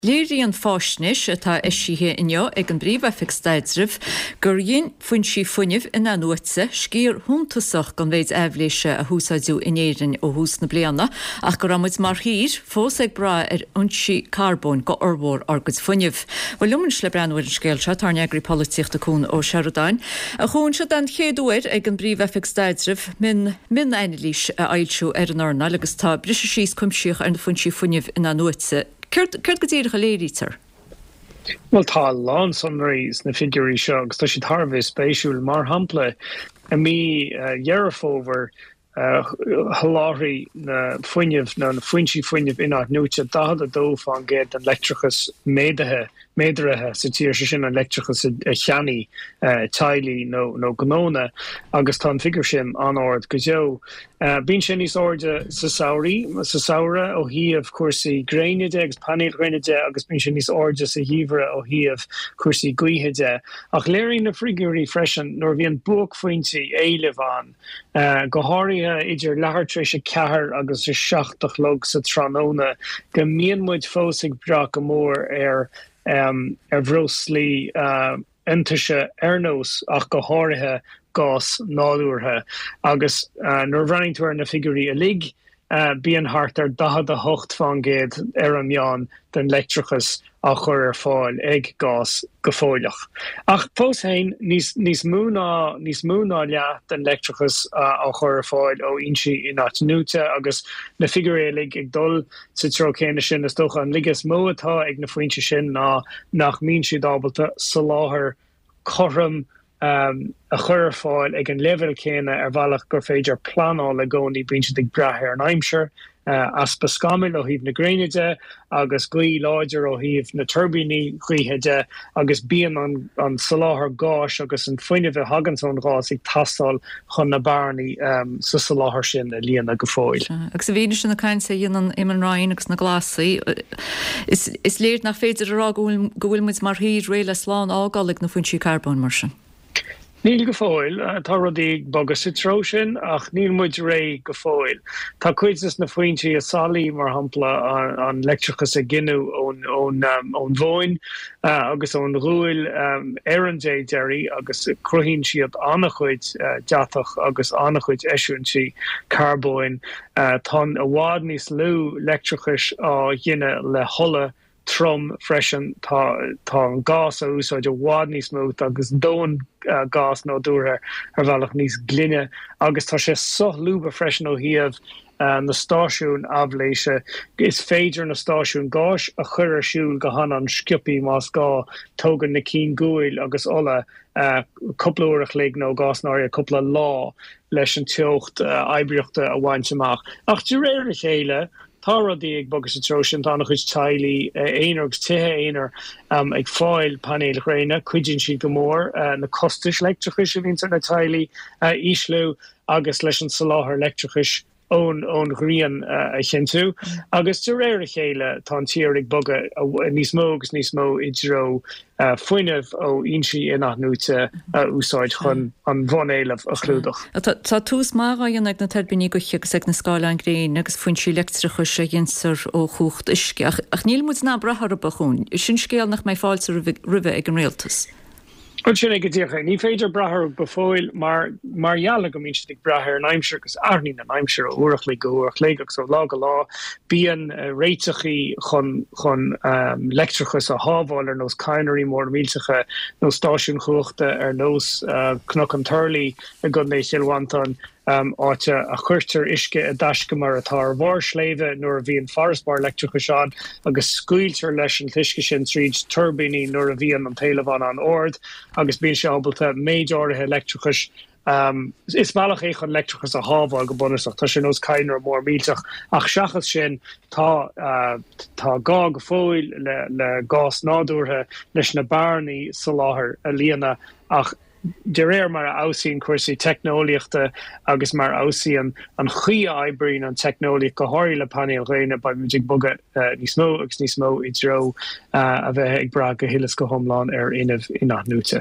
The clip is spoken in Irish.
Léirí an fásnis atá isithe inneo ag an bríomh staidrih gur dhéon faoin sí funineh ina nuaitse scír thúntasach gan bhéid eibhléise a húsáidú inéireann ó hús na bliana ach gur amid mar hír fós ag bra ionsaí carbón go ormhór agus funineh. Bhfuil lumann le breanúir an scéalse tar neagraí políochta cún ó Searodáin. A chun se den chéadúir ag an bríomh staidrih min einlís a ailsú ar an orna agus tá brise síos cuimsíoch ar na fuin sí funineh ina nuaitse. Curt go dtíir go léirítar? Well, tá lán sunrays na figurí seo agus tá si tharbh spéisiúil mar hampla a mí dhearafóver haláirí na funineh na fuintí funineh inát núte dá a dómh an géad an leictrachas méadaithe sa tíir sin an leictrachas a cheannaí tailí nó gnóna agus tá figur sin an ord go deo. Bín sin níos orde sa saora ó híomh cuasaí gréineide agus panéil gréineide agus bín sin níos orde sa híomhre ó híomh cuasaí gcuitheide. Ach léirí na frigurí freisin nóir bhí an buach faointí éilehán go háirithe idir lehartrééis a cethir agus is 7 log sa tróna go mbíonn muid fósaigh bra go mór ar bhróslí intaise airnós ach go háirithe gás náúrthe agus nuair running tú ar na figurí a lig bíon hart ar 10 fan géad ar an meán den leictrachas a chur ar fáil ag gás go fóileach. Ach pós hain níos múna leat den leictrachas a chur ar fáil ó insi in áit núte agus na figuré lig ag dul sa trócéine sin is dócha an ligas móatá ag na fointe sin nach mín si dábalta sa láthair chorm a chur fáil ag an level céine ar bhealach gur féidir planáil le gcónaí bíonn ag brathir an aimsir as pascamil ó híomh na gréineide agus gaí láidir ó híomh na turbíní chuitheide agus bíon an saláthar gáis agus an foiineh hagantón gás ag tastal chun na barnaí sa saláthar sin a líana go fóil. Agus a bhíine sin na caiinte dhéanaan imman ráin agus na glasaí. Is léir nach féidir ará go bhfuil muid mar híd réile sláán ágálaigh na foinsí carbón mar sin. Níl go fóil, tá rudí bogus sitró sin ach níl muid ré go fóil. Tá cuidas na fointí a salí mar hampla an leictrachas a ginú ón bhóin agus ón rúil éanjé deirí agus cruhín siad annachchuid deatach agus annachchuid eisiúintí carbóin tá a bhád níos lú leictrachas á dhéine le holle trom freisin tá an gás a úsáid a bhád níos smooth agus dóin gás nó dúthair ar bhealach níos glynne agus tá sé soth lúba freisin ó híomh na stáisiún abléise is féidir na stáisiún gáis a chur ar siúil go han an sciupaí más gá tógan na cín gúil agus ola cúpla uairach lig nó gásnáir a cúpla lá leis an teocht eibreachta a bhaint amach. Ach de réir a chéile tá rudí ag bogus atróisian tá nach chuid tailí éonar agus tithe éonar ag fáil panéil chréine cuidiann siad go mór na costais leictrachas a bhíonn na tailí íslú agus leis an saláthar leictrachas ón ghrian a chinú agus de réir a chéile tá tíir ag boga níos mó agus níos mó idró foiineh ó insi inach núte úsáid chun an bhnéileh a chlúdach. Tá tús mar aon ag na turbíní go chiagus ag na scála an gréin agus foinsí leictrachas a dhéansar ó chucht isce ach níl muid ná brathar a bachún. Sin scéal nach mé fáilte ribh ag an réaltas. Sin ag dtícha, ní féidir brathir befóil mar jaala go mín ag brathir an aimsir agus airní an aimsir ó uachla go uachléigech so lá go lá bíon réiteachí chun leictrachas a hábháil ar nós cainerí mór míltecha nó stáisiún chuachta ar nós cnoc an turlaí a go é silhaantan áte a chuirtar isce a daisce mar atá bhar sléimhe nuair a bhíon farasbar leictrachas an agus scuiltar leis an tuisce sin tríd turbíní nuair a bhíon an taobhán an ord agus bíon se ábalta méid áirithe leictrachas is bailach é chun leictrachas a hábháil go bunasach tá sin os caiinar mór mílteach ach seachas sin tá gá go fóil le gás nádúrtha leis na barnaí sa láthair a líana ach de réir mar a ausíonn cuasaí technoliaachta agus mar ausíonn an chuí aibríonn an technoliaach go háirí le panéil réine ba muidig bogad níos mó agus níos mó i dro a bheith ag bra go hilas go thomláin ar inamh inach núte.